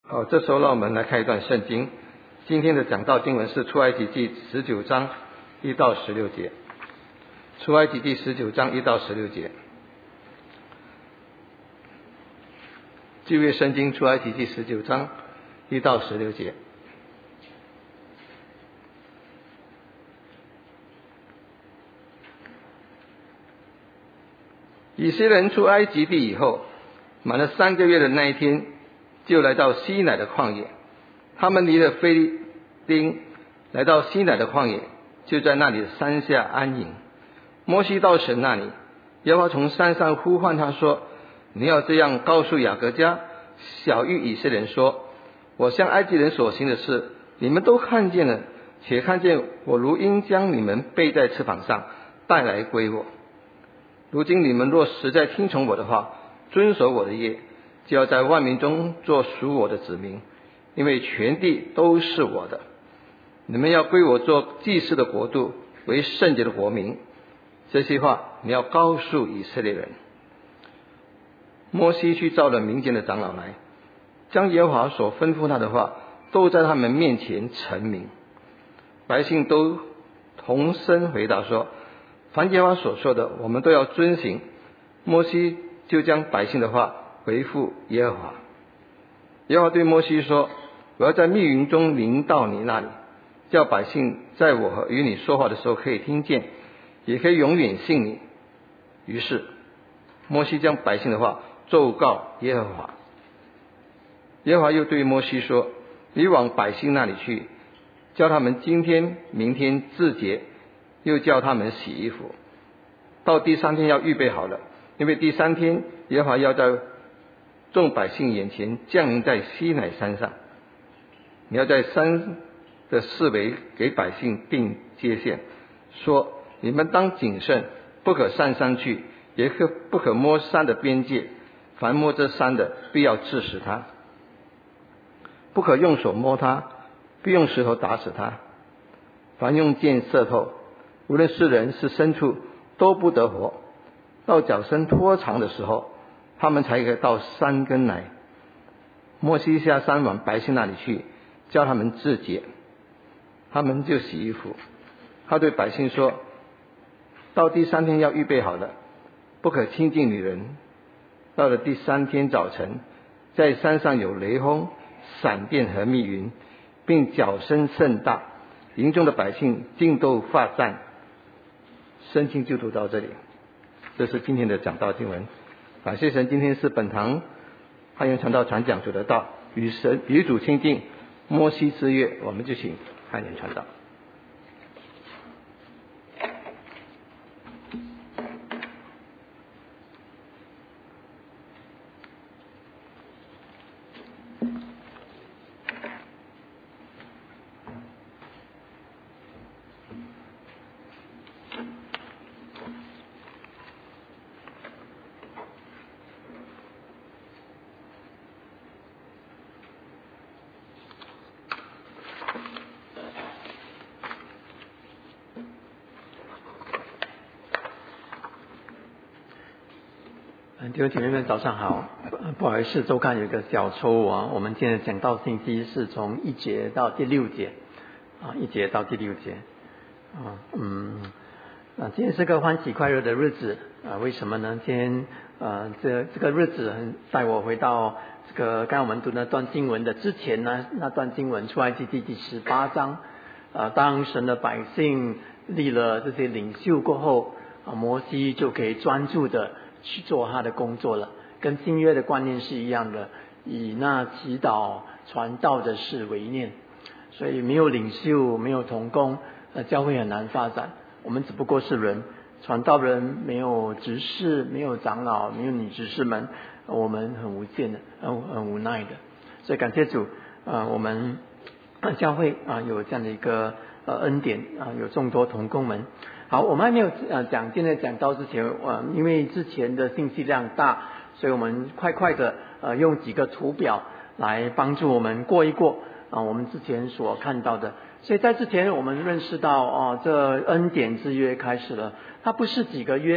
好，这时候让我们来看一段圣经。今天的讲道经文是出埃及记19章1到16节。出埃及记19章1到16节。旧约圣经出埃及记19章1到16节。以色列人出埃及地以后，满了3个月的那一天，就来到西乃的旷野。他们离了非利丁，来到西乃的旷野，就在那里的山下安营。摩西到神那里，耶和华从山上呼唤他说：你要这样告诉雅各家、小谕以色列人说，我向埃及人所行的事，你们都看见了，且看见我如鹰将你们背在翅膀上带来归我。如今你们若实在听从我的话，遵守我的业，就要在万民中做属我的子民，因为全地都是我的。你们要归我做祭司的国度，为圣洁的国民。这些话你要告诉以色列人。摩西去召了民间的长老来，将耶和华所吩咐他的话都在他们面前陈明。百姓都同声回答说，凡耶和华所说的，我们都要遵行。摩西就将百姓的话回复耶和华。耶和华对摩西说，我要在密云中临到你那里，叫百姓在我与你说话的时候可以听见，也可以永远信你。于是摩西将百姓的话奏告耶和华。耶和华又对摩西说，你往百姓那里去，叫他们今天明天自洁，又叫他们洗衣服，到第3天要预备好了，因为第3天耶和华要在众百姓眼前降临在西乃山上。你要在山的四围给百姓定界限，说你们当谨慎，不可上山去，也不可摸山的边界，凡摸这山的必要治死他，不可用手摸他，必用石头打死他。凡用箭射透，无论是人是牲畜，都不得活。到脚伸拖长的时候，他们才可以到山根来。摩西下山往百姓那里去，叫他们自洁，他们就洗衣服。他对百姓说，到第3天要预备好了，不可亲近女人。到了第3天早晨，在山上有雷轰、闪电和密云，并角声甚大，营中的百姓尽都发战。圣经就读到这里。这是今天的讲道经文。感谢神，今天是本堂汉源传道传讲主的道，与主亲近，摩西之约，我们就请汉源传道。 弟兄姐妹们早上好，不好意思，周刊有一个小错误啊，我们今天讲到信息是从1节到第6节1节到第6节今天是个欢喜快乐的日子为什么呢？今天这个日子带我回到这个刚才我们读那段经文的之前呢，那段经文出埃及记第18章当神的百姓立了这些领袖过后摩西就可以专注的去做他的工作了，跟新约的观念是一样的，以那祈祷传道的事为念。所以没有领袖，没有同工，教会很难发展。我们只不过是人，传道人没有执事，没有长老，没有女执事们，我们很无限的，很无奈的。所以感谢主我们教会有这样的一个恩典有众多同工们。好，我们还没有今天讲到之前因为之前的信息量大，所以我们快的用几个图表来帮助我们过一过我们之前所看到的。所以在之前我们认识到这恩典之约开始了，它不是几个约，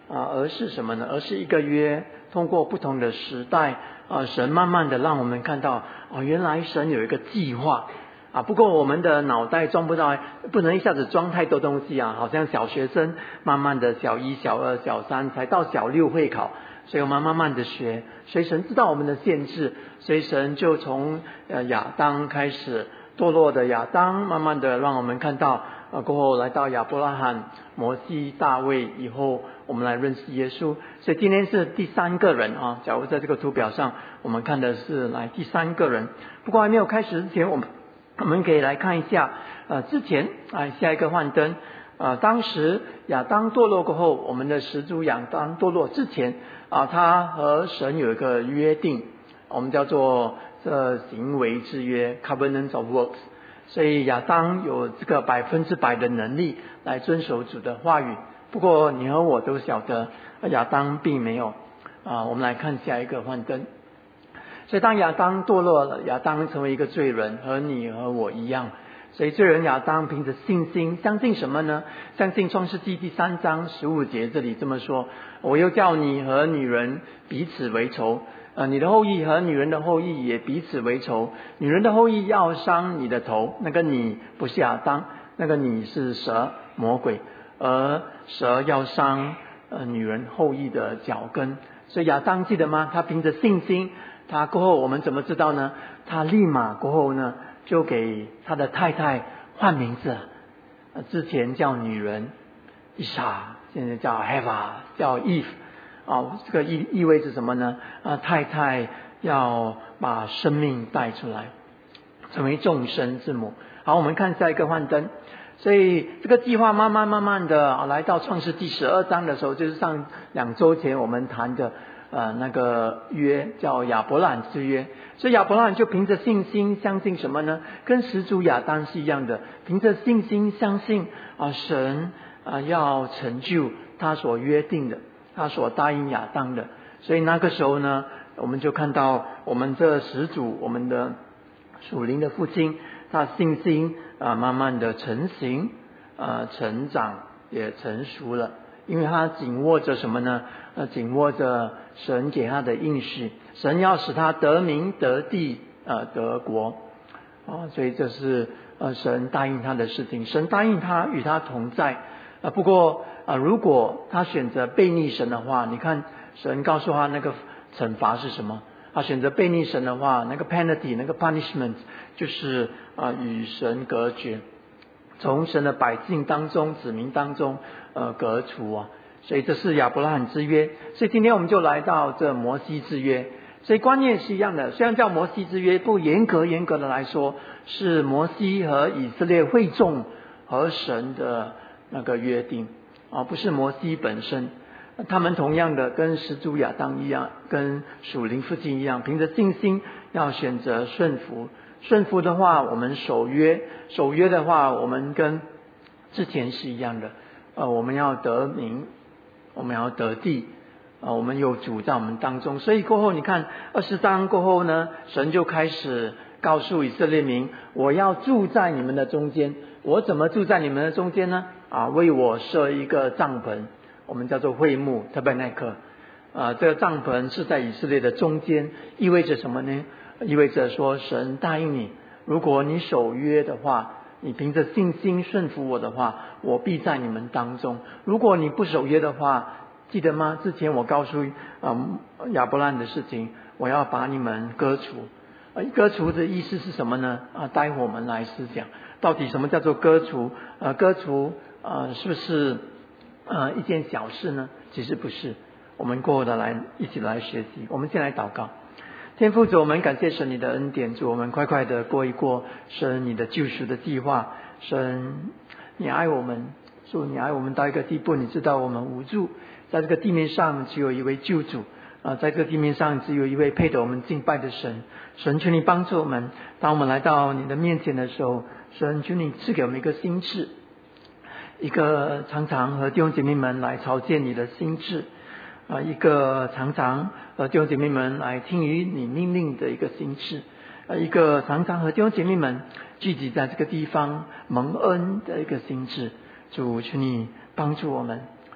而是什么呢？而是一个约，通过不同的时代神慢慢的让我们看到原来神有一个计划不过我们的脑袋装不到，不能一下子装太多东西好像小学生慢慢的小1、小2、小3才到小6会考，所以我们慢慢的学，所以神知道我们的限制，所以神就从亚当开始，堕落的亚当慢慢的让我们看到过后来到亚伯拉罕、摩西、大卫，以后我们来认识耶稣。所以今天是第3个人假如在这个图表上我们看的是来第3个人。不过还没有开始之前，我们可以来看一下之前下一个幻灯当时亚当堕落过后，我们的始祖亚当堕落之前他和神有一个约定，我们叫做行为之约 Covenant of Works。 所以亚当有这个100%的能力来遵守主的话语，不过你和我都晓得亚当并没有我们来看下一个幻灯。所以当亚当堕落了，亚当成为一个罪人，和你和我一样。所以罪人亚当凭着信心相信什么呢？相信创世纪第3章15节这里这么说，我又叫你和女人彼此为仇，你的后裔和女人的后裔也彼此为仇，女人的后裔要伤你的头，那个你不是亚当，那个你是蛇魔鬼，而蛇要伤女人后裔的脚跟。所以亚当记得吗？他凭着信心，他过后我们怎么知道呢？他立马过后呢就给他的太太换名字之前叫女人伊莎，现在叫 Heva， 叫 Eve 这个意味着什么呢？太太要把生命带出来，成为众生之母。好，我们看下一个幻灯。所以这个计划慢慢的来到创世纪12章的时候，就是上2周前我们谈的那个约叫亚伯兰之约。所以亚伯兰就凭着信心相信什么呢？跟始祖亚当是一样的，凭着信心相信神要成就他所约定的，他所答应亚当的。所以那个时候呢，我们就看到我们这始祖，我们的属灵的父亲，他信心慢慢的成型成长也成熟了，因为他紧握着什么呢？紧握着神给他的应许，神要使他得名得地得国所以这是神答应他的事情，神答应他与他同在不过如果他选择背逆神的话，你看神告诉他那个惩罚是什么？他选择背逆神的话，那个 penalty 那个 punishment 就是与神隔绝，从神的百姓当中子民当中隔除所以这是亚伯拉罕之约。所以今天我们就来到这摩西之约。所以观念是一样的，虽然叫摩西之约，不严格的来说是摩西和以色列会众和神的那个约定不是摩西本身。他们同样的跟始祖亚当一样，跟属灵父亲一样，凭着信心要选择顺服。顺服的话我们守约，守约的话我们跟之前是一样的我们要得名，我们要得地我们有主在我们当中。所以过后你看20章过后呢，神就开始告诉以色列民，我要住在你们的中间。我怎么住在你们的中间呢？为我设一个帐篷，我们叫做会幕 tabernacle 这个帐篷是在以色列的中间，意味着什么呢？意味着说神答应你，如果你守约的话，你凭着信心顺服我的话，我必在你们当中。如果你不守约的话，记得吗？之前我告诉亚伯兰的事情，我要把你们割除割除的意思是什么呢？待会我们来思想到底什么叫做割除割除是不是一件小事呢？其实不是，我们过后的一起来学习。我们先来祷告。天父主，我们感谢神你的恩典，主我们快快的过一过神你的救赎的计划。神你爱我们，主你爱我们到一个地步，你知道我们无助，在这个地面上只有一位救主在这个地面上只有一位配得我们敬拜的神。神求你帮助我们，当我们来到你的面前的时候，神求你赐给我们一个心志，一个常常和弟兄姐妹们来朝见你的心志一个常常和弟兄姐妹们来听于你命令的一个心志一个常常和弟兄姐妹们聚集在这个地方蒙恩的一个心志。主求你帮助我们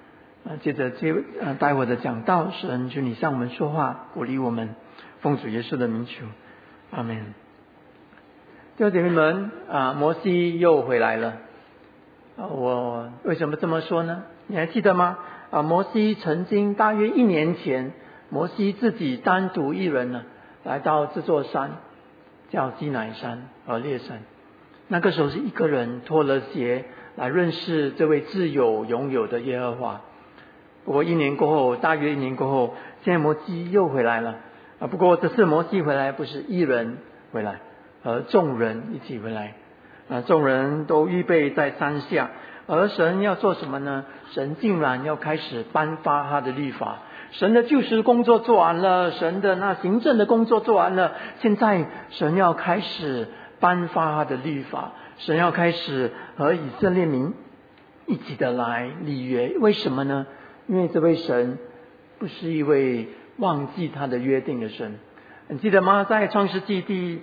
接着待会的讲道，神求你向我们说话，鼓励我们，奉主耶稣的名求，阿们。弟兄姐妹们，摩西又回来了。我为什么这么说呢？你还记得吗？摩西曾经大约1年前，摩西自己单独一人呢，来到这座山，叫基乃山和烈山。那个时候是一个人脱了鞋来认识这位自有永有的耶和华。不过1年过后，大约1年过后，现在摩西又回来了。不过这次摩西回来不是一人回来，和众人一起回来。众人都预备在山下，而神要做什么呢？神竟然要开始颁发他的律法。神的救赎工作做完了，神的那行政的工作做完了，现在神要开始颁发他的律法，神要开始和以色列民一起的来立约。为什么呢？因为这位神不是一位忘记他的约定的神。你记得吗？在创世纪第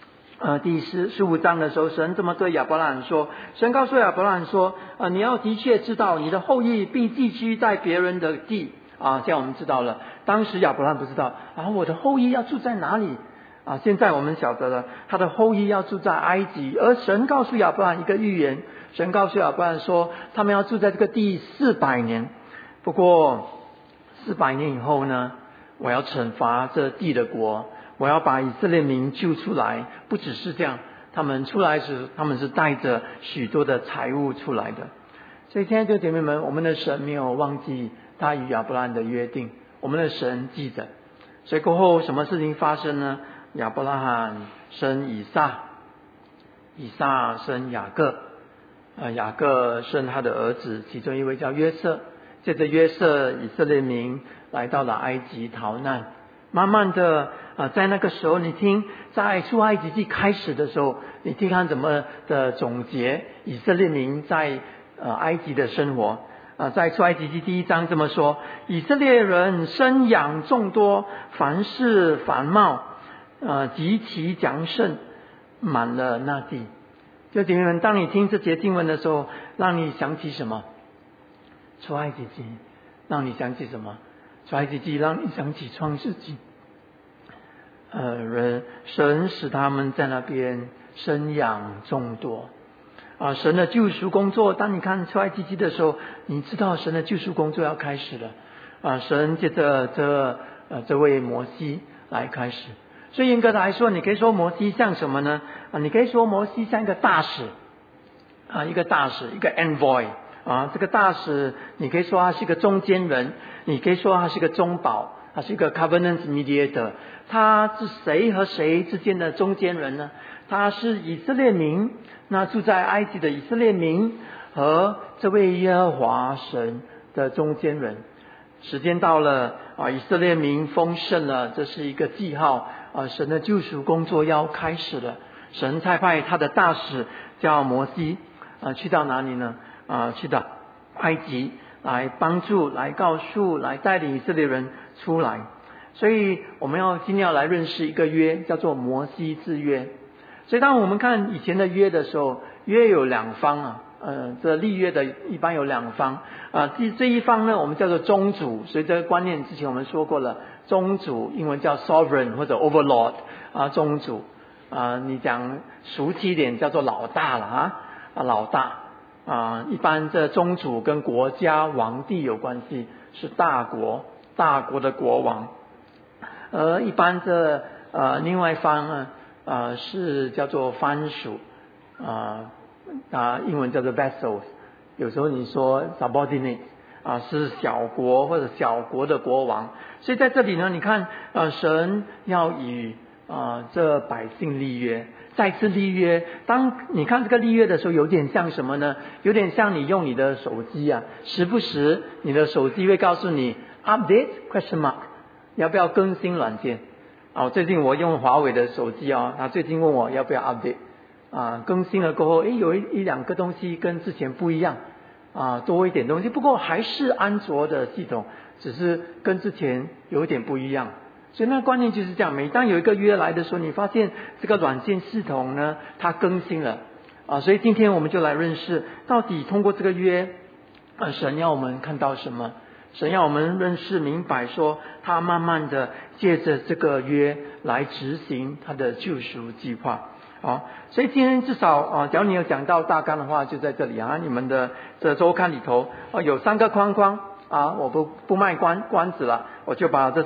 15章的时候，神这么对亚伯拉罕说，神告诉亚伯拉罕说，你要的确知道你的后裔必寄居在别人的地。现在我们知道了，当时亚伯拉罕不知道我的后裔要住在哪里。现在我们晓得了，他的后裔要住在埃及。而神告诉亚伯拉罕一个预言，神告诉亚伯拉罕说，他们要住在这个地400年。不过400年以后呢，我要惩罚这地的国，我要把以色列民救出来。不只是这样，他们出来时，他们是带着许多的财物出来的。所以亲爱的姐妹们，我们的神没有忘记他与亚伯拉罕的约定，我们的神记着。所以过后什么事情发生呢？亚伯拉罕生以撒，以撒生雅各，雅各生他的儿子，其中一位叫约瑟。接着约瑟，以色列民来到了埃及逃难。慢慢的在那个时候，你听，在出埃及记开始的时候，你听看怎么的总结以色列民在埃及的生活。在出埃及记第1章这么说，以色列人生养众多，凡事繁茂，极其强盛，满了那地。就姐妹们，当你听这节经文的时候，让你想起什么？出埃及记让你想起什么？出埃及记让你想起创世纪。神使他们在那边生养众多。神的救赎工作，当你看出埃及记的时候，你知道神的救赎工作要开始了。神借着这位摩西来开始。所以严格的来说，你可以说摩西像什么呢？你可以说摩西像一个大使，一个大使，一个 envoy。这个大使你可以说他是一个中间人，你可以说他是一个中保，他是一个 covenant mediator。他是谁和谁之间的中间人呢？他是以色列民，那住在埃及的以色列民和这位耶和华神的中间人。时间到了，以色列民丰盛了，这是一个记号，神的救赎工作要开始了。神差派他的大使叫摩西，去到哪里呢？去到埃及来帮助，来告诉，来带领以色列人出来。所以我们今天要来认识一个约，叫做摩西之约。所以当我们看以前的约的时候，约有2方这立约的一般有2方这一方呢，我们叫做宗主。所以这个观念之前我们说过了，宗主英文叫 sovereign 或者 overlord 宗主你讲俗气一点叫做老大了老大一般这宗主跟国家皇帝有关系，是大国的国王。而一般另外一方是叫做藩属英文叫做 vassals。有时候你说 subordinate是小国或者小国的国王。所以在这里呢，你看神要与这百姓立约，再次立约。当你看这个立约的时候，有点像什么呢？有点像你用你的手机时不时你的手机会告诉你 update question mark， 要不要更新软件最近我用华为的手机他最近问我要不要 update更新了过后有一两个东西跟之前不一样多一点东西，不过还是安卓的系统，只是跟之前有一点不一样。所以那观念就是这样，每当有一个约来的时候，你发现这个软件系统呢它更新了所以今天我们就来认识到底通过这个约神要我们看到什么。 神要我们认识明白说，他慢慢的借着这个约来执行他的救赎计划。所以今天至少假如你有讲到大纲的话，就在这里你们的这周刊里头有3个框框我不卖关子了，我就把这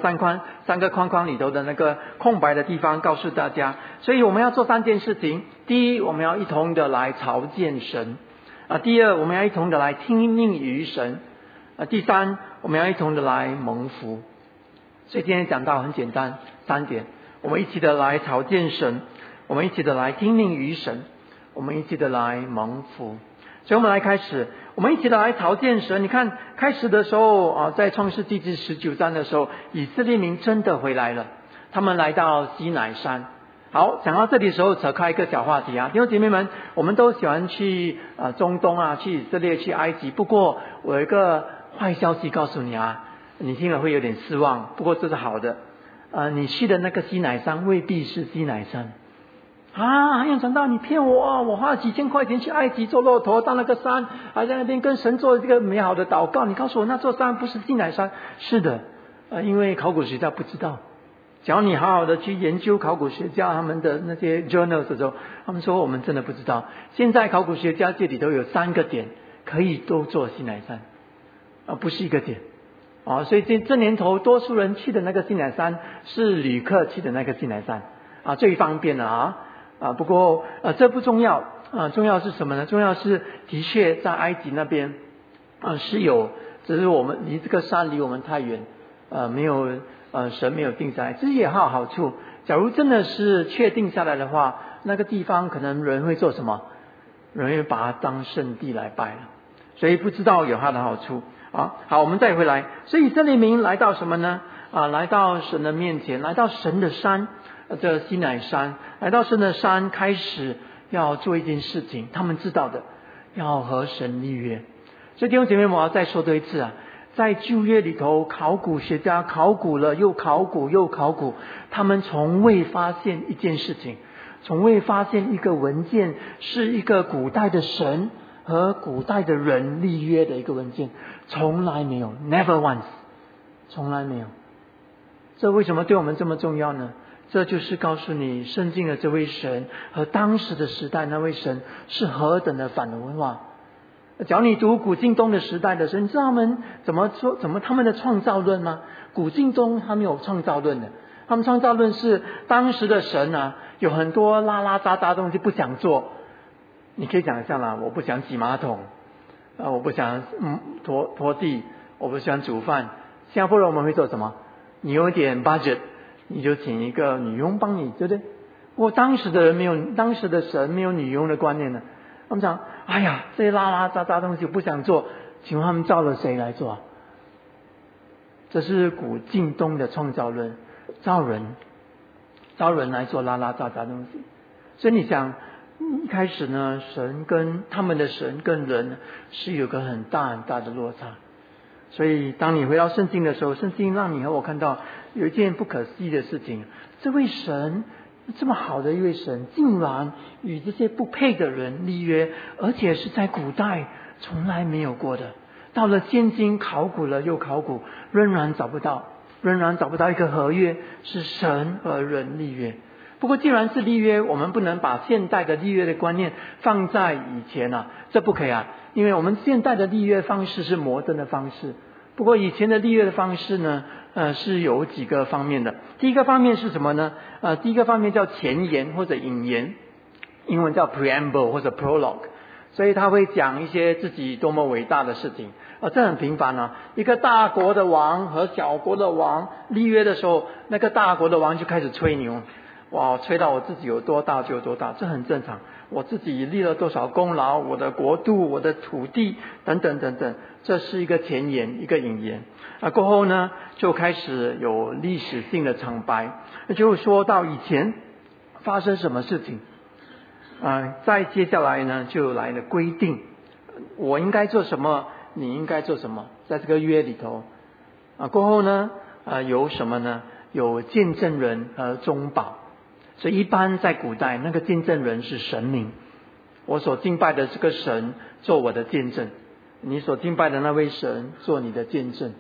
3个框框里头的那个空白的地方告诉大家。所以我们要做3件事情：第一，我们要一同的来朝见神第二，我们要一同的来听命于神第三，我们要一同的来蒙福。所以今天讲到很简单3点，我们一起的来朝见神，我们一起的来听命于神，我们一起的来蒙福。所以我们来开始，我们一起的来朝见神。你看开始的时候在创世纪第19章的时候，以色列民真的回来了，他们来到西乃山。好，讲到这里的时候扯开一个小话题弟兄姐妹们，我们都喜欢去中东去以色列，去埃及。不过我有一个坏消息告诉你你听了会有点失望，不过这是好的你去的那个西乃山未必是西乃山还有传道你骗我我花了几千块钱去埃及做骆驼到那个山，还在那边跟神做这个美好的祷告，你告诉我那座山不是西乃山？是的因为考古学家不知道。只要你好好的去研究考古学家他们的那些 journals 的时候，他们说我们真的不知道。现在考古学家这里头有3个点可以都做西乃山不是一个点所以这年头多数人去的那个西乃山是旅客去的那个西乃山最方便了不过这不重要重要是什么呢？重要是的确在埃及那边是有，只是我们离这个山离我们太远没有神没有定下来。这也好处，假如真的是确定下来的话，那个地方可能人会做什么？人会把它当圣地来拜了，所以不知道有它的好处好，我们再回来。所以以色列民来到什么呢来到神的面前，来到神的山这西乃山，来到神的山，开始要做一件事情，他们知道的，要和神立约。所以弟兄姐妹们，我要再说多一次在旧约里头，考古学家考古了又考古又考古，他们从未发现一件事情，从未发现一个文件是一个古代的神和古代的人立约的一个文件，从来没有 ，never once， 从来没有。这为什么对我们这么重要呢？这就是告诉你，圣经的这位神和当时的时代那位神是何等的反文化。假如你读古近东的时代的时候，你知道他们怎么他们的创造论吗？古近东他们有创造论的，他们创造论是当时的神有很多拉拉杂杂的东西不想做。你可以想象啦，我不想洗马桶我不想拖地，我不想煮饭。新加坡人我们会做什么？你有一点 budget， 你就请一个女佣帮你，对不对？不过当时的人没有，当时的神没有女佣的观念呢。他们讲，哎呀，这些拉拉杂杂的东西不想做，请问他们造了谁来做这是古近东的创造论，造人来做拉拉杂杂的东西。所以你想一开始呢，神跟他们的神跟人是有个很大很大的落差。所以当你回到圣经的时候，圣经让你和我看到有一件不可思议的事情，这位神这么好的一位神，竟然与这些不配的人立约，而且是在古代从来没有过的。到了现今考古了又考古，仍然找不到一个合约是神和人立约。不过既然是立约，我们不能把现代的立约的观念放在以前这不可以因为我们现代的立约方式是摩登的方式。不过以前的立约的方式呢是有几个方面的。第一个方面是什么呢第一个方面叫前言或者引言，英文叫 preamble 或者 prologue， 所以他会讲一些自己多么伟大的事情这很平凡一个大国的王和小国的王立约的时候，那个大国的王就开始吹牛，吹到我自己有多大就有多大，这很正常。我自己立了多少功劳，我的国度，我的土地等等等等，这是一个前言，一个引言过后呢就开始有历史性的场白，就说到以前发生什么事情再接下来呢就来了规定，我应该做什么，你应该做什么，在这个约里头过后呢有什么呢？有见证人和中保。所以一般在古代那个见证人是神明，我所敬拜的这个神做我的见证，你所敬拜的那位神做你的见证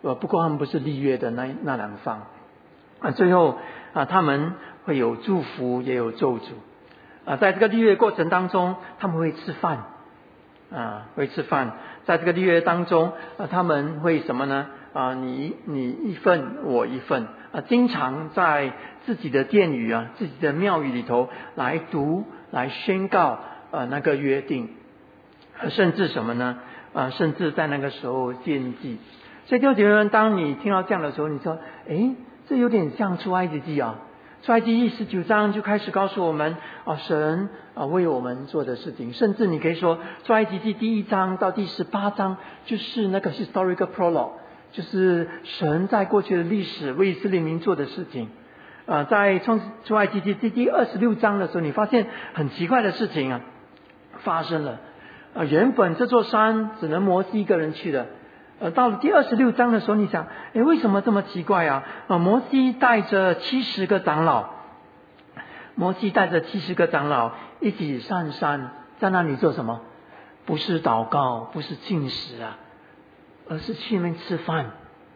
不过他们不是立约的那两方最后他们会有祝福也有咒诅在这个立约过程当中，他们会吃饭会吃饭，在这个立约当中他们会什么呢你一份我一份经常在自己的殿宇自己的庙宇里头来读来宣告那个约定，甚至什么呢甚至在那个时候献祭。所以弟兄姐妹们，当你听到这样的时候，你说这有点像出埃及记出埃及记19章就开始告诉我们神为我们做的事情，甚至你可以说出埃及记第1章到第18章就是那个 historical prologue， 就是神在过去的历史为以色列民做的事情在出埃及记第26章的时候，你发现很奇怪的事情发生了原本这座山只能摩西一个人去的到了第26章的时候，你想为什么这么奇怪摩西带着70个长老一起上山，在那里做什么？不是祷告，不是禁食而是去那边吃饭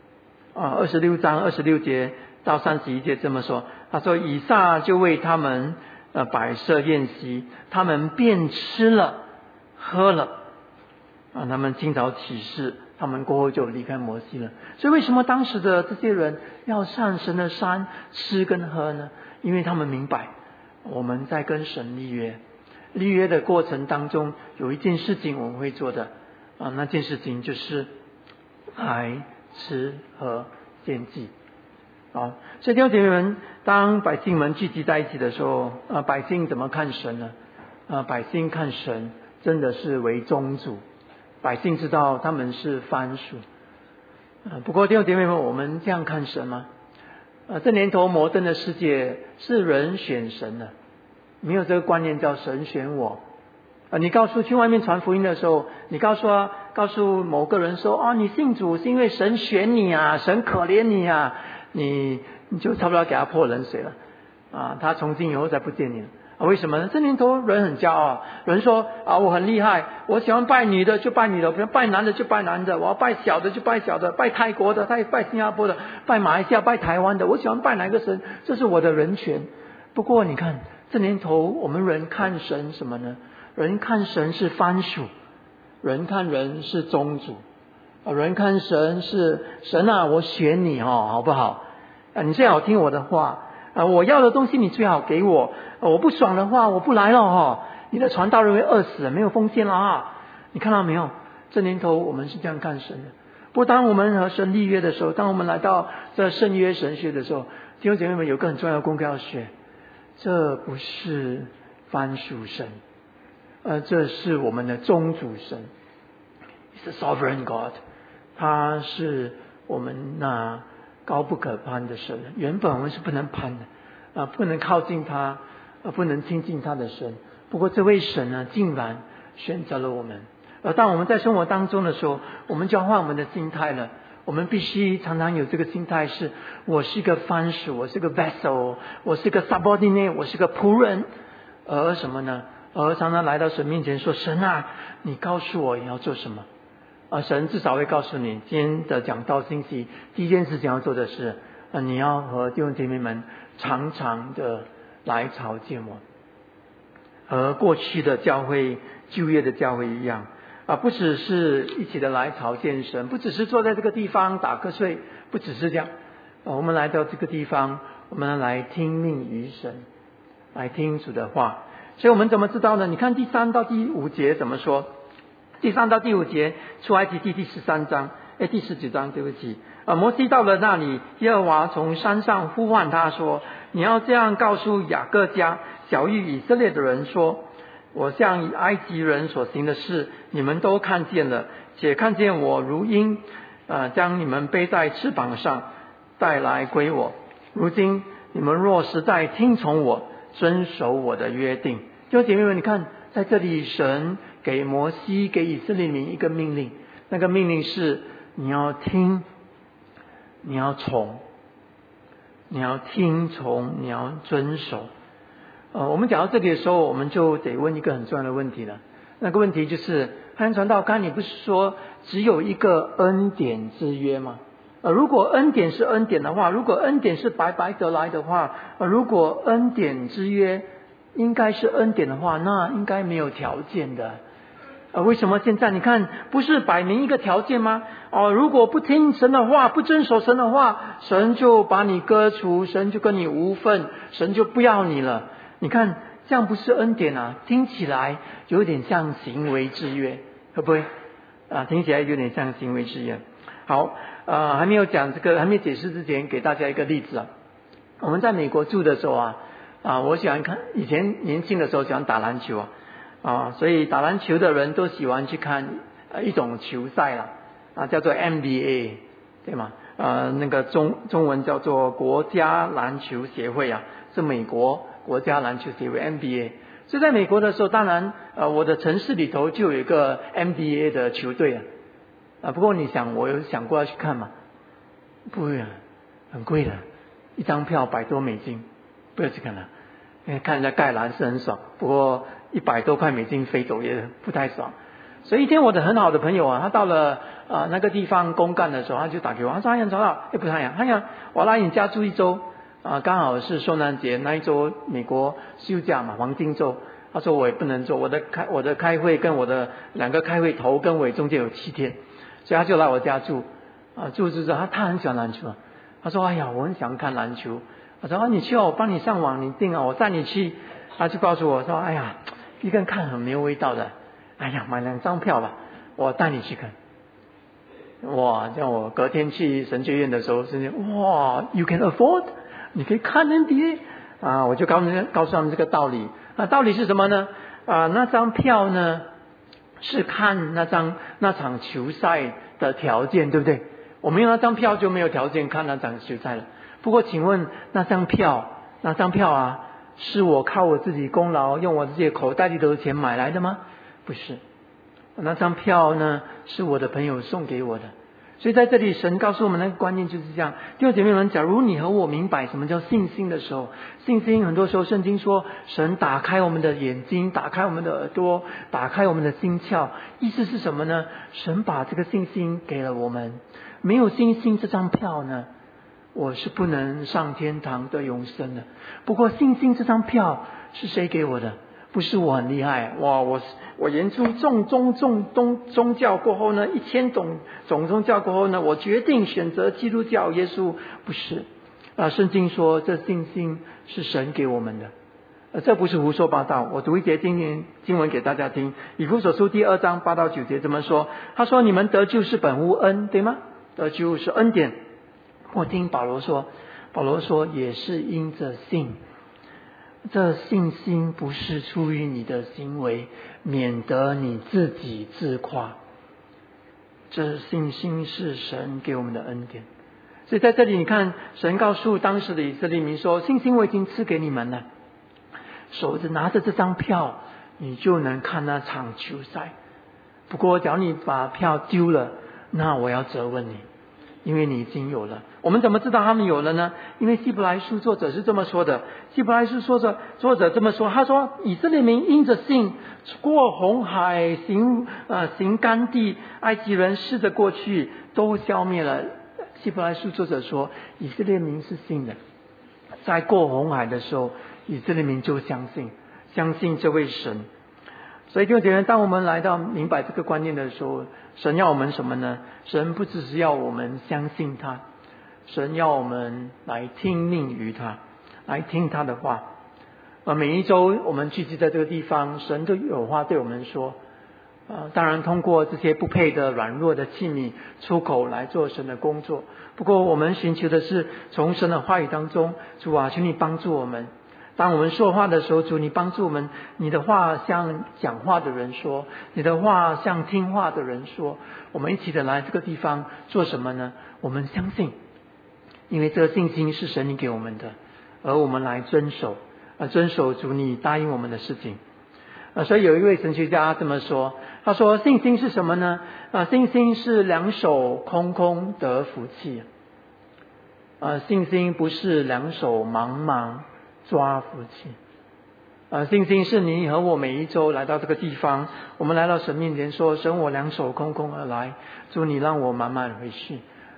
26章26节到31节这么说，他说以撒就为他们摆设宴席，他们便吃了喝了他们清早起誓，他们过后就离开摩西了。所以为什么当时的这些人要上神的山吃跟喝呢？因为他们明白我们在跟神立约的过程当中，有一件事情我们会做的那件事情就是来吃喝献祭所以弟兄姐妹们，当百姓们聚集在一起的时候百姓怎么看神呢百姓看神真的是为宗主，百姓知道他们是番薯不过弟兄姐妹们，我们这样看神吗这年头摩登的世界是人选神的，没有这个观念叫神选我你去外面传福音的时候，你告诉某个人说你信主是因为神选你神可怜你你就差不多给他泼冷水了他从今以后再不见你了为什么呢？这年头人很骄傲，人说我很厉害，我喜欢拜女的就拜女的，拜男的就拜男的，我要拜小的就拜小的，拜泰国的拜新加坡的，拜马来西亚拜台湾的，我喜欢拜哪个神，这是我的人权。不过你看这年头我们人看神什么呢？人看神是番薯，人看人是宗主人看神是神我选你好不好你最好听我的话我要的东西你最好给我我不爽的话我不来了你的传道人会饿死，没有奉献了你看到没有？这年头我们是这样看神的。不过当我们和神立约的时候，当我们来到这圣约神学的时候，弟兄姐妹们有个很重要的功课要学，这不是番薯神这是我们的宗主神， It's a sovereign God， 他是我们那高不可攀的神，原本我们是不能攀的不能靠近他不能亲近他的神。不过这位神呢，竟然选择了我们。而当我们在生活当中的时候，我们就要换我们的心态了。我们必须常常有这个心态，是我是一个番薯，我是个 vessel， 我是个 subordinate， 我是个仆人。而什么呢？而常常来到神面前说，神你告诉我你要做什么神至少会告诉你，今天的讲道信息第一件事情要做的是你要和弟兄姐妹们常常的来朝见我，和过去的教会旧约的教会一样不只是一起的来朝见神，不只是坐在这个地方打瞌睡，不只是这样我们来到这个地方，我们来听命于神，来听主的话。所以我们怎么知道呢？你看第3到第5节怎么说？第3到第5节，出埃及记第13章第19章对不起摩西到了那里，耶和华从山上呼唤他说，你要这样告诉雅各家小于以色列的人说，我向埃及人所行的事你们都看见了，且看见我如鹰将你们背在翅膀上带来归我。如今你们若实在听从我，遵守我的约定。弟兄姐妹们，你看在这里神给摩西给以色列民一个命令，那个命令是你要听，你要从，你要听从，你要遵守我们讲到这里的时候，我们就得问一个很重要的问题了。那个问题就是汉传道刚才你不是说只有一个恩典之约吗如果恩典是恩典的话，如果恩典是白白得来的话，如果恩典之约应该是恩典的话，那应该没有条件的。为什么现在你看不是摆明一个条件吗？如果不听神的话，不遵守神的话，神就把你割除，神就跟你无份，神就不要你了。你看这样不是恩典啊？听起来有点像行为制约，会不会听起来有点像行为制约。好，还没有讲这个，还没解释之前，给大家一个例子啊。我们在美国住的时候我喜欢看，以前年轻的时候喜欢打篮球所以打篮球的人都喜欢去看一种球赛啦叫做 NBA 对吗？那个中文叫做国家篮球协会是美国国家篮球协会 NBA。所以在美国的时候，当然我的城市里头就有一个 NBA 的球队不过你想，我有想过要去看吗？不会很贵的，一张票$100多，不要去看了。因为看人家盖篮是很爽，不过$100多飞走也不太爽。所以一天我的很好的朋友他到了那个地方公干的时候，他就打给我，他说：“汉阳找到，不是汉阳，我来你家住一周刚好是圣诞节那一周，美国休假嘛，黄金周。”他说我也不能做，我的开会跟我的2个开会头跟尾中间有7天，所以他就来我家住住他很喜欢篮球他说：“哎呀，我很喜欢看篮球。”我说：“你去我帮你上网，你订我带你去。”他就告诉我说：“哎呀，一个人看很没有味道的，哎呀，买2张票吧，我带你去看。”哇！像我隔天去神学院的时候，神学哇 ，You can afford， 你可以看 NBA我就告诉他们这个道理道理是什么呢？那张票呢是看那场球赛的条件，对不对？我们用那张票就没有条件看那场球赛了。不过请问那张票是我靠我自己功劳用我自己口袋里头的钱买来的吗？不是，那张票呢是我的朋友送给我的。所以在这里神告诉我们那个观念就是这样。弟兄姐妹们，假如你和我明白什么叫信心的时候，信心很多时候圣经说神打开我们的眼睛，打开我们的耳朵，打开我们的心窍，意思是什么呢？神把这个信心给了我们。没有信心这张票呢，我是不能上天堂得永生的。不过信心这张票是谁给我的？不是我很厉害哇！我研究宗教过后呢，1000种宗教过后呢，我决定选择基督教耶稣。不是圣经说这信心是神给我们的这不是胡说八道。我读一节经文给大家听，以弗所书2章8到9节这么说。他说：“你们得救是本乎恩，对吗？得救是恩典。”我听保罗说也是因着信。这信心不是出于你的行为，免得你自己自夸。这信心是神给我们的恩典。所以在这里你看，神告诉当时的以色列民说：“信心我已经赐给你们了，手着拿着这张票，你就能看那场球赛。不过假如你把票丢了，那我要责问你，因为你已经有了。”我们怎么知道他们有了呢？因为希伯来书作者是这么说的。希伯来书作者这么说，他说：“以色列民因着信过红海，行干地，埃及人试着过去，都消灭了。”希伯来书作者说，以色列民是信的，在过红海的时候，以色列民就相信这位神。所以弟兄姐妹，当我们来到明白这个观念的时候，神要我们什么呢？神不只是要我们相信他，神要我们来听命于他，来听他的话。每一周我们聚集在这个地方，神都有话对我们说。当然通过这些不配的软弱的器皿出口来做神的工作。不过我们寻求的是从神的话语当中，主啊，求你帮助我们。当我们说话的时候，主你帮助我们，你的话像讲话的人说，你的话像听话的人说。我们一起的来这个地方做什么呢？我们相信，因为这个信心是神你给我们的，而我们来遵守主你答应我们的事情。所以有一位神学家这么说，他说信心是什么呢？信心是2手空空得福气。信心不是2手茫茫抓福气。信心是你和我每一周来到这个地方，我们来到神面前说，神我2手空空而来，主你让我满满回去。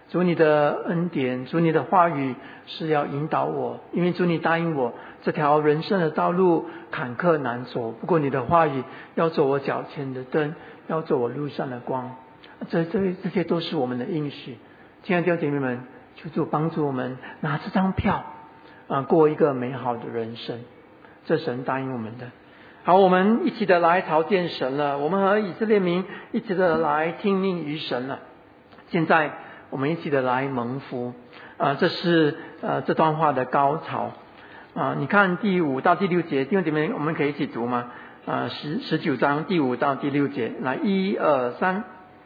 主你的恩典，主你的话语是要引导我，因为主你答应我，这条人生的道路坎坷难走，不过你的话语要做我脚前的灯，要做我路上的光。这些都是我们的应许。亲爱的弟兄姐妹们，求主帮助我们拿这张票过一个美好的人生，这神答应我们的。好，我们一起的来朝见神了，我们和以色列民一起的来听命于神了。现在我们一起的来蒙福这是这段话的高潮你看第5到第6节，弟兄姐妹我们可以一起读吗？19章第5到第6节，来1、2、3。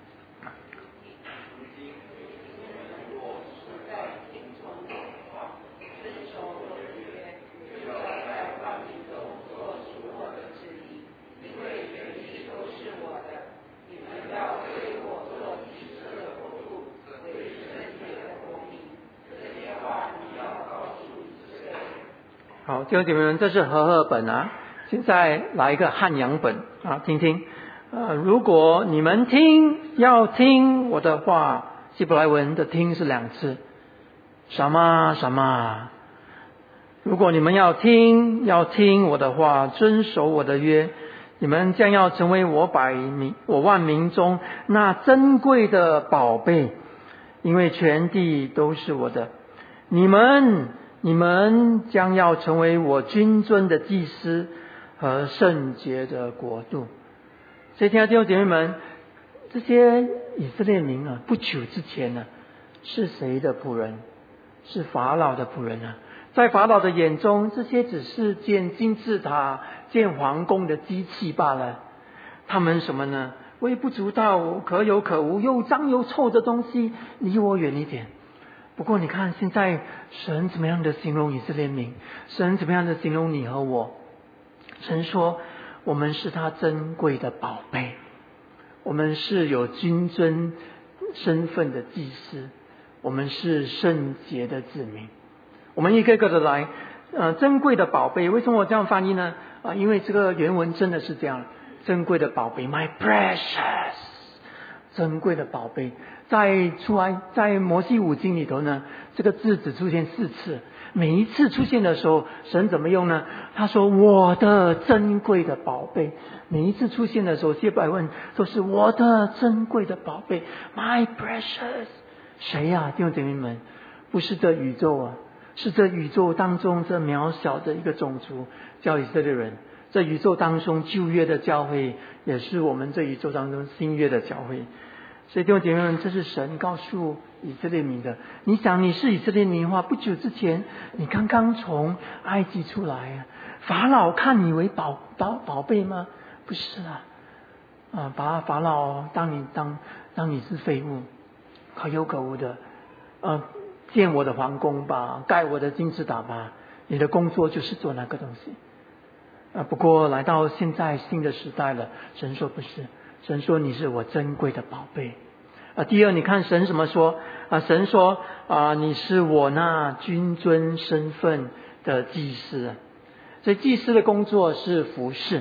好，弟兄姐妹们，这是和合本现在来一个汉阳本听听如果你们要听我的话，希伯来文的听是2次，什么如果你们要听我的话，遵守我的约，你们将要成为我万民中那珍贵的宝贝，因为全地都是我的。你们将要成为我君尊的祭司和圣洁的国度。所以亲爱的弟兄姐妹们，这些以色列民不久之前是谁的仆人？是法老的仆人在法老的眼中，这些只是建金字塔、建皇宫的机器罢了。他们什么呢？微不足道、可有可无、又脏又臭的东西，离我远一点。不过你看现在神怎么样的形容以色列民，神怎么样的形容你和我。神说我们是他珍贵的宝贝，我们是有君尊身份的祭司，我们是圣洁的子民。我们一个个的来珍贵的宝贝。为什么我这样翻译呢？因为这个原文真的是这样，珍贵的宝贝 My precious， 珍贵的宝贝。在摩西五经里头呢，这个字只出现4次，每一次出现的时候神怎么用呢？他说我的珍贵的宝贝。每一次出现的时候，希伯来文都是我的珍贵的宝贝 My precious。 谁弟兄姐妹们？不是这宇宙是这宇宙当中这渺小的一个种族叫以色列人。这宇宙当中旧约的教会也是我们这宇宙当中新约的教会。所以弟兄姐妹们，这是神告诉以色列民的。你想你是以色列民的话，不久之前你刚刚从埃及出来法老看你为宝贝吗？不是把法老当你是废物，可有可无的建我的皇宫吧，盖我的金字塔吧，你的工作就是做那个东西不过来到现在新的时代了，神说不是，神说你是我珍贵的宝贝第二，你看神怎么说神说你是我那君尊身份的祭司。所以祭司的工作是服侍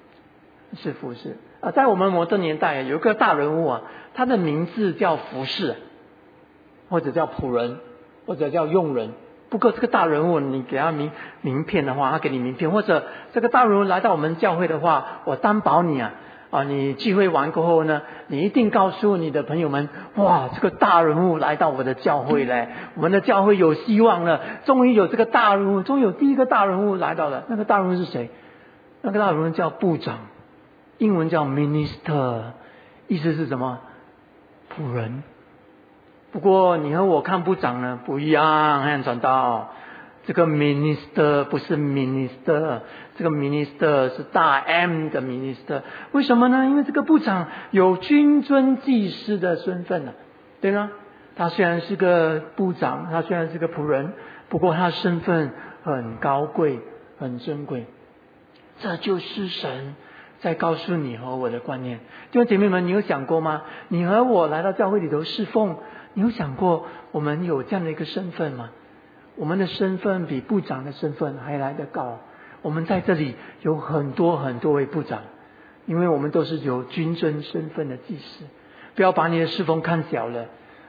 在我们摩登年代有一个大人物他的名字叫服侍，或者叫仆人，或者叫用人。不过这个大人物你给他名片的话，他给你名片，或者这个大人物来到我们教会的话，我担保你你聚会完过后呢，你一定告诉你的朋友们，哇，这个大人物来到我的教会嘞，我们的教会有希望了，终于有这个大人物，终于有第一个大人物来到了。那个大人物是谁？那个大人物叫部长，英文叫 minister， 意思是什么？仆人。不过你和我看部长呢不一样，看传道，这个 minister 不是 minister， 这个 minister 是大 M 的 minister。 为什么呢？因为这个部长有君尊祭司的身份对吗？他虽然是个部长，他虽然是个仆人，不过他身份很高贵，很珍贵。这就是神在告诉你和我的观念。弟兄姐妹们，你有想过吗？你和我来到教会里头侍奉，你有想过我们有这样的一个身份吗？我们的身份比部长的身份还来得高。我们在这里有很多很多位部长，因为我们都是有君尊身份的祭司。不要把你的侍奉看小了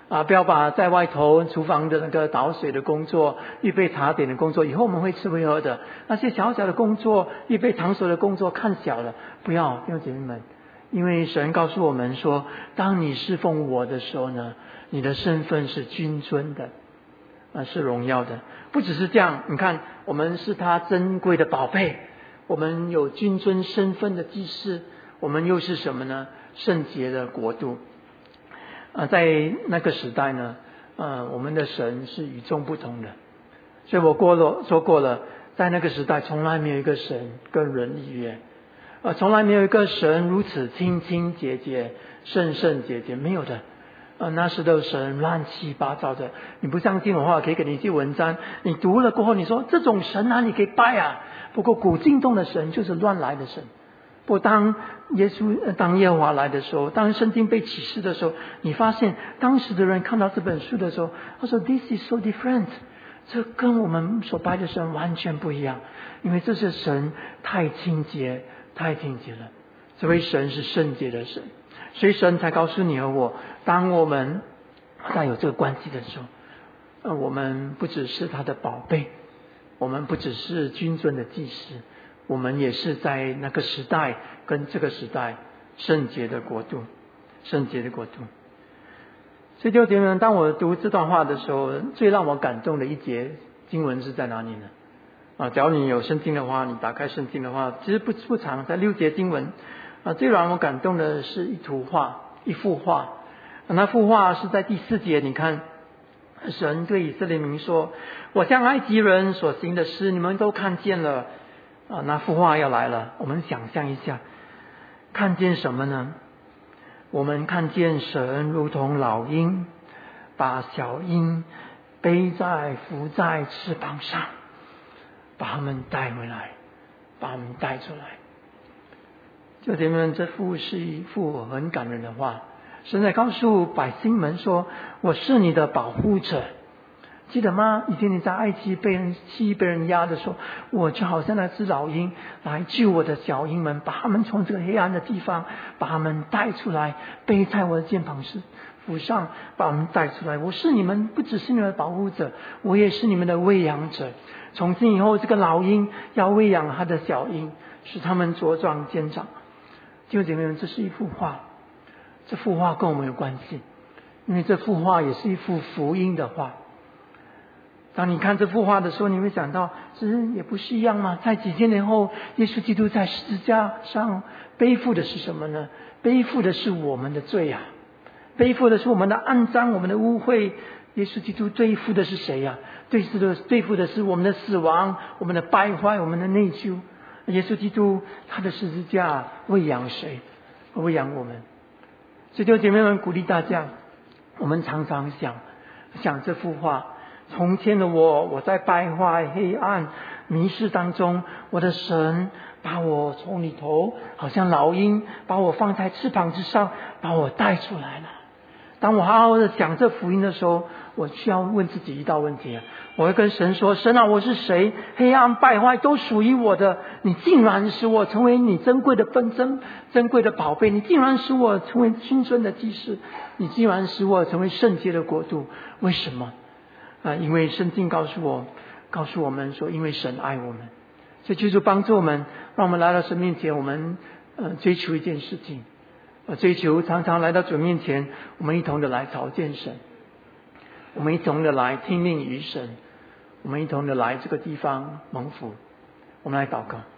不要把在外头厨房的那个倒水的工作、预备茶点的工作，以后我们会吃会喝的，那些小小的工作、预备场所的工作看小了，不要，弟兄姐妹们，因为神告诉我们说，当你侍奉我的时候呢，你的身份是君尊的，是荣耀的。不只是这样，你看我们是他珍贵的宝贝，我们有君尊身份的祭司，我们又是什么呢？圣洁的国度。在那个时代呢，我们的神是与众不同的。所以我说过了，在那个时代从来没有一个神跟人立约，从来没有一个神如此清清洁洁、圣圣洁洁，没有的。那时的神乱七八糟的，你不相信的话，可以给你一些文章，你读了过后，你说这种神哪里可以拜啊？不过古今中的神就是乱来的神。不，当耶和华来的时候，当圣经被启示的时候，你发现当时的人看到这本书的时候，他说 This is so different， 这跟我们所拜的神完全不一样，因为这些神太清洁太清洁了，这位神是圣洁的神，所以神才告诉你和我，当我们在有这个关系的时候，我们不只是他的宝贝，我们不只是君尊的祭司，我们也是在那个时代跟这个时代圣洁的国度，圣洁的国度。所以弟兄姐妹们，当我读这段话的时候，最让我感动的一节经文是在哪里呢？假如你有圣经的话，你打开圣经的话，其实不长，在6节经文。最让我感动的是一幅画。那幅画是在第4节，你看神对以色列民说，我向埃及人所行的事你们都看见了。那幅画要来了，我们想象一下，看见什么呢？我们看见神如同老鹰，把小鹰扶在翅膀上，把他们带回来，把他们带出来。就姐妹们，这幅是一幅很感人的话。神在告诉百姓们说，我是你的保护者。记得吗？以前你在埃及被人欺被人压的时候，我就好像那只老鹰来救我的小鹰们，把他们从这个黑暗的地方把他们带出来，背在我的肩膀上，把他们带出来。我是你们，不只是你们的保护者，我也是你们的喂养者。从今以后，这个老鹰要喂养他的小鹰，使他们茁壮坚长。弟兄姐妹们，这是一幅画，这幅画跟我们有关系，因为这幅画也是一幅福音的画。当你看这幅画的时候，你会想到，这也不是一样吗？在几千年后，耶稣基督在十字架上背负的是什么呢？背负的是我们的罪啊，背负的是我们的肮脏，我们的污秽。耶稣基督对付的是谁呀？对付的是我们的死亡，我们的败坏，我们的内疚。耶稣基督他的十字架喂养谁？喂养我们。所以弟兄姐妹们，鼓励大家，我们常常想这幅画。从前的我在败坏、黑暗、迷失当中，我的神把我从里头好像老鹰，把我放在翅膀之上，把我带出来了。当我好好的讲这福音的时候，我需要问自己一道问题，我会跟神说，神啊，我是谁？黑暗败坏都属于我的，你竟然使我成为你珍贵的纷争、珍贵的宝贝，你竟然使我成为君尊的祭司，你竟然使我成为圣洁的国度，为什么？因为圣经告诉我们说，因为神爱我们。所以求主帮助我们，让我们来到神面前，我们追求一件事情，追求常常来到主面前，我们一同的来朝见神，我们一同的来听命于神，我们一同的来这个地方蒙福。我们来祷告。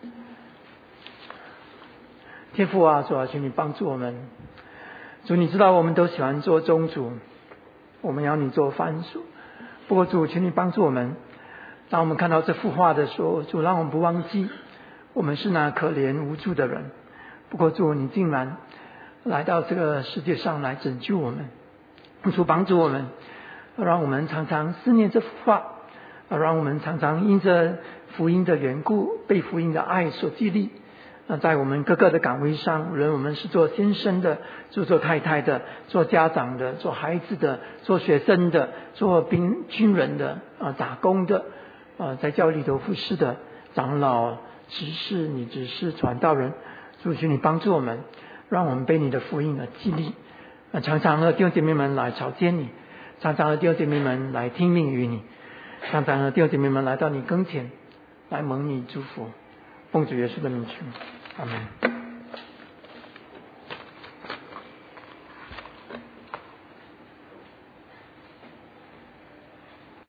天父啊，主啊，请你帮助我们。主，你知道我们都喜欢做宗主，我们要你做番薯。不过主，请你帮助我们，当我们看到这幅画的时候，主，让我们不忘记我们是那可怜无助的人。不过主，你竟然来到这个世界上来拯救我们。主，帮助我们，让我们常常思念这幅画，让我们常常因着福音的缘故，被福音的爱所激励。在我们各个的岗位上，无论我们是做先生的，做太太的，做家长的，做孩子的，做学生的，做军人的，打工的，在教会里头服侍的长老、执事、女执事、传道人，主，求你帮助我们，让我们被你的福音激励， 常常和弟兄姐妹们来朝见你，常常和弟兄姐妹们来听命于你，常常和弟兄姐妹们来到你跟前，来蒙你祝福。奉主耶稣的名求，阿门。